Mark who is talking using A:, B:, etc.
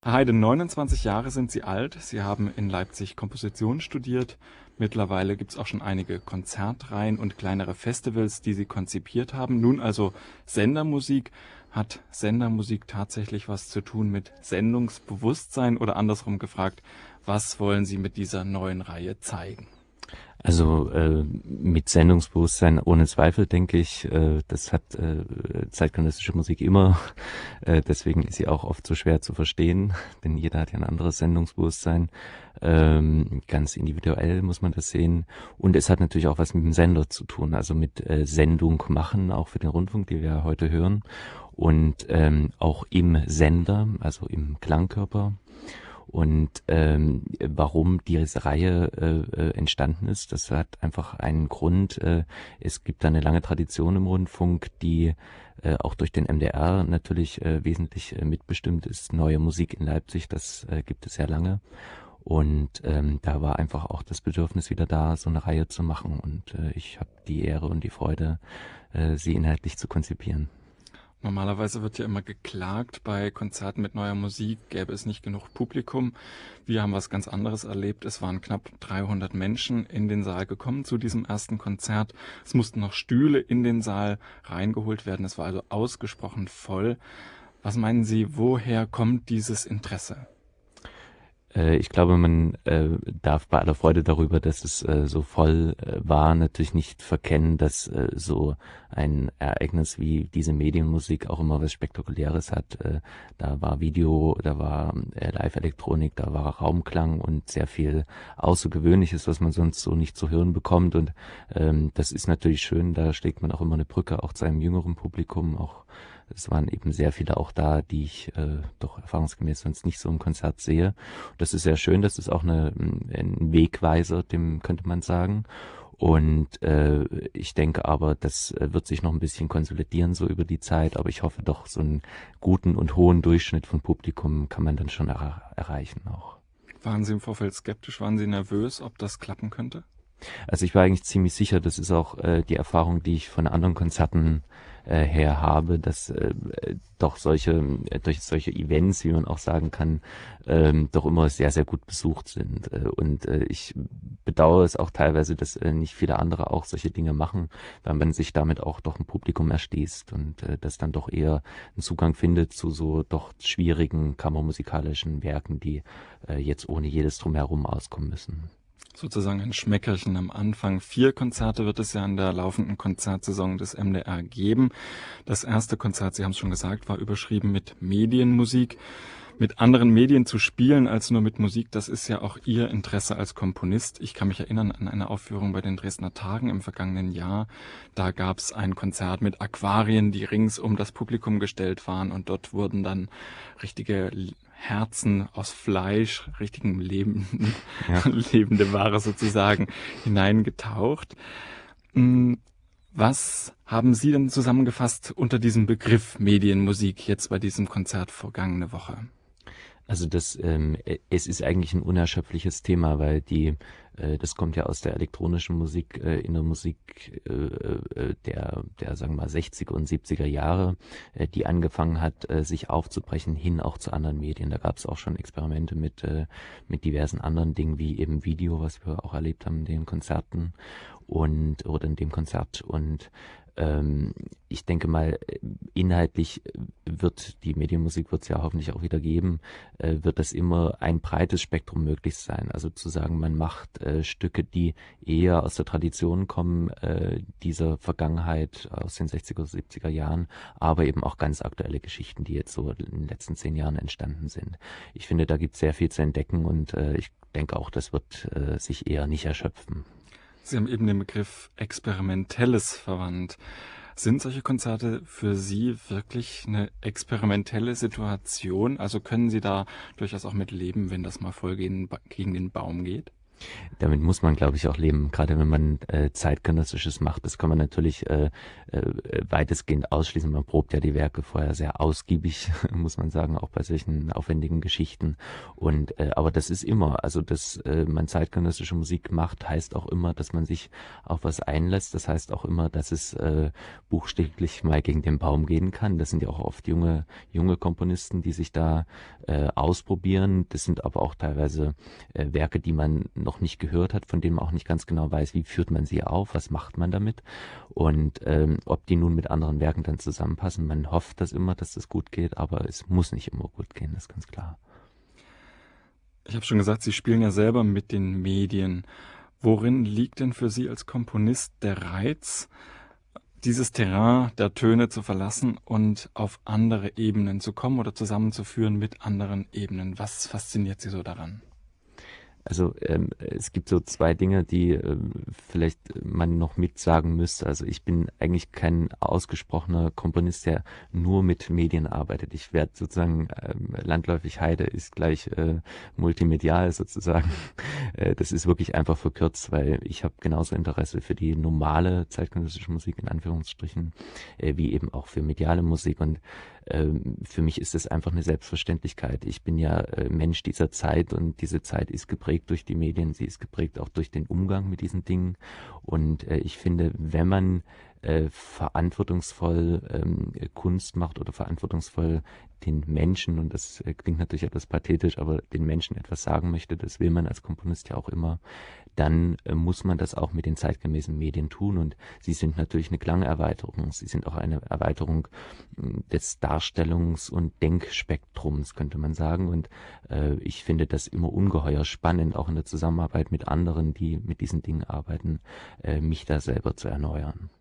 A: Herr Heide, 29 Jahre sind Sie alt. Sie haben in Leipzig Komposition studiert. Mittlerweile gibt es auch schon einige Konzertreihen und kleinere Festivals, die Sie konzipiert haben. Nun also Sendermusik. Hat Sendermusik tatsächlich was zu tun mit Sendungsbewusstsein oder andersrum gefragt, was wollen Sie mit dieser neuen Reihe zeigen?
B: Also mit Sendungsbewusstsein ohne Zweifel, denke ich, das hat zeitgenössische Musik immer. Deswegen ist sie auch oft so schwer zu verstehen, denn jeder hat ja ein anderes Sendungsbewusstsein. Ganz individuell muss man das sehen. Und es hat natürlich auch was mit dem Sender zu tun, also mit Sendung machen, auch für den Rundfunk, die wir ja heute hören. Und auch im Sender, also im Klangkörper. Und warum diese Reihe entstanden ist, das hat einfach einen Grund. Es gibt da eine lange Tradition im Rundfunk, die auch durch den MDR natürlich wesentlich mitbestimmt ist. Neue Musik in Leipzig, das gibt es sehr lange. Und da war einfach auch das Bedürfnis wieder da, so eine Reihe zu machen. Und ich habe die Ehre und die Freude, sie inhaltlich zu konzipieren.
A: Normalerweise wird ja immer geklagt, bei Konzerten mit neuer Musik gäbe es nicht genug Publikum. Wir haben was ganz anderes erlebt. Es waren knapp 300 Menschen in den Saal gekommen zu diesem ersten Konzert. Es mussten noch Stühle in den Saal reingeholt werden. Es war also ausgesprochen voll. Was meinen Sie, woher kommt dieses Interesse?
B: Ich glaube, man darf bei aller Freude darüber, dass es so voll war, natürlich nicht verkennen, dass so ein Ereignis wie diese Medienmusik auch immer was Spektakuläres hat. Da war Video, da war Live-Elektronik, da war Raumklang und sehr viel Außergewöhnliches, was man sonst so nicht zu hören bekommt. Und das ist natürlich schön, da schlägt man auch immer eine Brücke auch zu einem jüngeren Publikum, auch es waren eben sehr viele auch da, die ich doch erfahrungsgemäß sonst nicht so im Konzert sehe. Das ist sehr schön, das ist auch ein Wegweiser, dem könnte man sagen. Und ich denke aber, das wird sich noch ein bisschen konsolidieren so über die Zeit, aber ich hoffe doch, so einen guten und hohen Durchschnitt von Publikum kann man dann schon erreichen auch.
A: Waren Sie im Vorfeld skeptisch? Waren Sie nervös, ob das klappen könnte?
B: Also ich war eigentlich ziemlich sicher, das ist auch die Erfahrung, die ich von anderen Konzerten her habe, dass doch durch solche Events, wie man auch sagen kann, doch immer sehr, sehr gut besucht sind. Und ich bedauere es auch teilweise, dass nicht viele andere auch solche Dinge machen, weil man sich damit auch doch ein Publikum erschließt und das dann doch eher einen Zugang findet zu so doch schwierigen kammermusikalischen Werken, die jetzt ohne jedes Drumherum auskommen müssen.
A: Sozusagen ein Schmeckerchen am Anfang. 4 Konzerte wird es ja in der laufenden Konzertsaison des MDR geben. Das erste Konzert, Sie haben es schon gesagt, war überschrieben mit Medienmusik. Mit anderen Medien zu spielen als nur mit Musik, das ist ja auch Ihr Interesse als Komponist. Ich kann mich erinnern an eine Aufführung bei den Dresdner Tagen im vergangenen Jahr. Da gab es ein Konzert mit Aquarien, die rings um das Publikum gestellt waren und dort wurden dann richtige Herzen aus Fleisch, richtigen lebenden,
B: Ja.
A: lebende Ware sozusagen hineingetaucht. Was haben Sie denn zusammengefasst unter diesem Begriff Medienmusik jetzt bei diesem Konzert vergangene Woche?
B: Also es ist eigentlich ein unerschöpfliches Thema, weil das kommt ja aus der elektronischen Musik, in der Musik der sagen wir mal 60er und 70er Jahre, die angefangen hat, sich aufzubrechen hin auch zu anderen Medien. Da gab es auch schon Experimente mit diversen anderen Dingen, wie eben Video, was wir auch erlebt haben in den Konzerten oder in dem Konzert und ich denke mal, inhaltlich wird die Medienmusik wird es ja hoffentlich auch wieder geben, wird das immer ein breites Spektrum möglich sein. Also zu sagen, man macht Stücke, die eher aus der Tradition kommen, dieser Vergangenheit aus den 60er, 70er Jahren, aber eben auch ganz aktuelle Geschichten, die jetzt so in den letzten 10 Jahren entstanden sind. Ich finde, da gibt es sehr viel zu entdecken und ich denke auch, das wird sich eher nicht erschöpfen.
A: Sie haben eben den Begriff Experimentelles verwandt. Sind solche Konzerte für Sie wirklich eine experimentelle Situation? Also können Sie da durchaus auch mit leben, wenn das mal voll gegen den Baum geht?
B: Damit muss man, glaube ich, auch leben. Gerade wenn man Zeitgenössisches macht, das kann man natürlich weitestgehend ausschließen. Man probt ja die Werke vorher sehr ausgiebig, muss man sagen, auch bei solchen aufwendigen Geschichten. Und aber das ist immer, also dass man zeitgenössische Musik macht, heißt auch immer, dass man sich auf was einlässt. Das heißt auch immer, dass es buchstäblich mal gegen den Baum gehen kann. Das sind ja auch oft junge Komponisten, die sich da ausprobieren. Das sind aber auch teilweise Werke, die man noch nicht gehört hat, von denen man auch nicht ganz genau weiß, wie führt man sie auf, was macht man damit und ob die nun mit anderen Werken dann zusammenpassen. Man hofft das immer, dass das gut geht, aber es muss nicht immer gut gehen, das ist ganz klar.
A: Ich habe schon gesagt, Sie spielen ja selber mit den Medien. Worin liegt denn für Sie als Komponist der Reiz, dieses Terrain der Töne zu verlassen und auf andere Ebenen zu kommen oder zusammenzuführen mit anderen Ebenen? Was fasziniert Sie so daran?
B: Also es gibt so zwei Dinge, die vielleicht man noch mitsagen müsste. Also ich bin eigentlich kein ausgesprochener Komponist, der nur mit Medien arbeitet. Ich werde sozusagen landläufig Heide ist gleich multimedial sozusagen. Das ist wirklich einfach verkürzt, weil ich habe genauso Interesse für die normale zeitgenössische Musik in Anführungsstrichen, wie eben auch für mediale Musik und für mich ist es einfach eine Selbstverständlichkeit. Ich bin ja Mensch dieser Zeit und diese Zeit ist geprägt durch die Medien, sie ist geprägt auch durch den Umgang mit diesen Dingen. Und ich finde, wenn man verantwortungsvoll Kunst macht oder verantwortungsvoll den Menschen, und das klingt natürlich etwas pathetisch, aber den Menschen etwas sagen möchte, das will man als Komponist ja auch immer, dann muss man das auch mit den zeitgemäßen Medien tun und sie sind natürlich eine Klangerweiterung, sie sind auch eine Erweiterung des Darstellungs- und Denkspektrums, könnte man sagen und ich finde das immer ungeheuer spannend, auch in der Zusammenarbeit mit anderen, die mit diesen Dingen arbeiten, mich da selber zu erneuern.